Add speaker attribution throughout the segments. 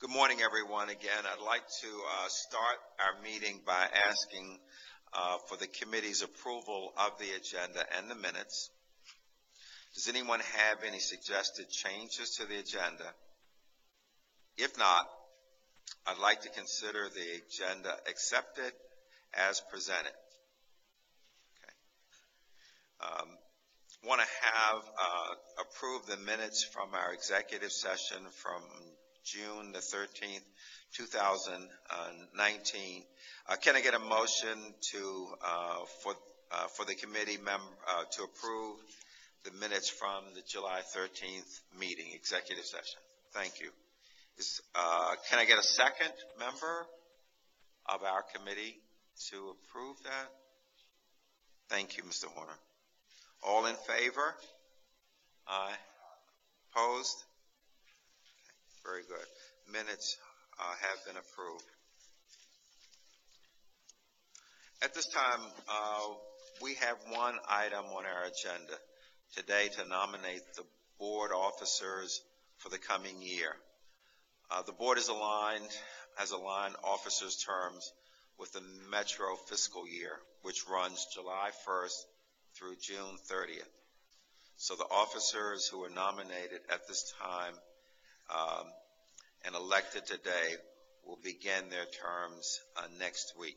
Speaker 1: Good morning, everyone. Again, I'd like to start our meeting by asking for the committee's approval of the agenda and the minutes. Does anyone have any suggested changes to the agenda? If not, I'd like to consider the agenda accepted as presented. Okay. Want to have approved the minutes from our executive session from June the 13th, 2019. Can I get a motion to for the committee to approve the minutes from the July 13th meeting, executive session? Thank you. Can I get a second member of our committee to approve that? Thank you, Mr. Horner. All in favor? Aye. Opposed? Very good. Minutes have been approved. At this time, we have one item on our agenda today to nominate the board officers for the coming year. The board has aligned officers' terms with the Metro fiscal year, which runs July 1st through June 30th. So the officers who are nominated at this time and elected today will begin their terms next week.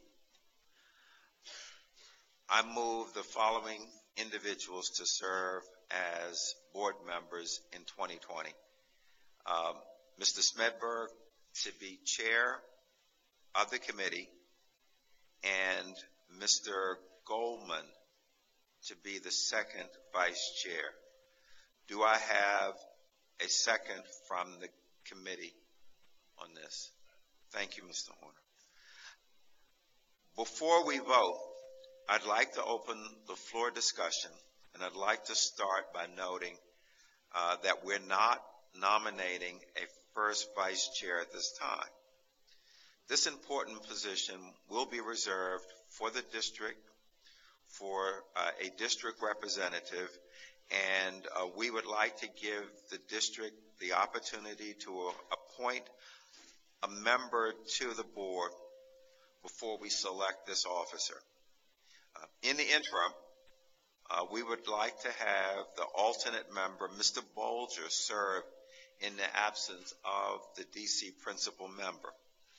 Speaker 1: I move the following individuals to serve as board members in 2020. Mr. Smedberg to be chair of the committee and Mr. Goldman to be the second vice chair. Do I have a second from the committee on this? Thank you, Mr. Horner. Before we vote, I'd like to open the floor discussion, and I'd like to start by noting that we're not nominating a first vice chair at this time. This important position will be reserved for the district, for a district representative, and we would like to give the district the opportunity to appoint a member to the board before we select this officer. In the interim, we would like to have the alternate member, Mr. Bolger, serve in the absence of the DC principal member.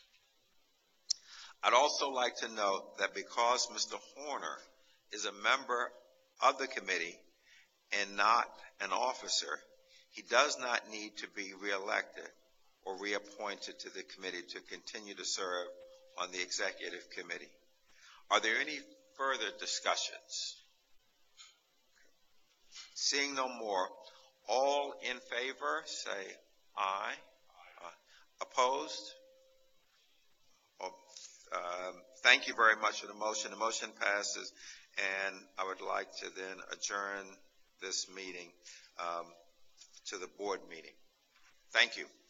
Speaker 1: I'd also like to note that because Mr. Horner is a member of the committee and not an officer, he does not need to be reelected or reappointed to the committee to continue to serve on the executive committee. Are there any further discussions? Seeing no more, all in favor say aye. Opposed? Thank you very much for the motion. The motion passes, and I would like to then adjourn this meeting to the board meeting. Thank you.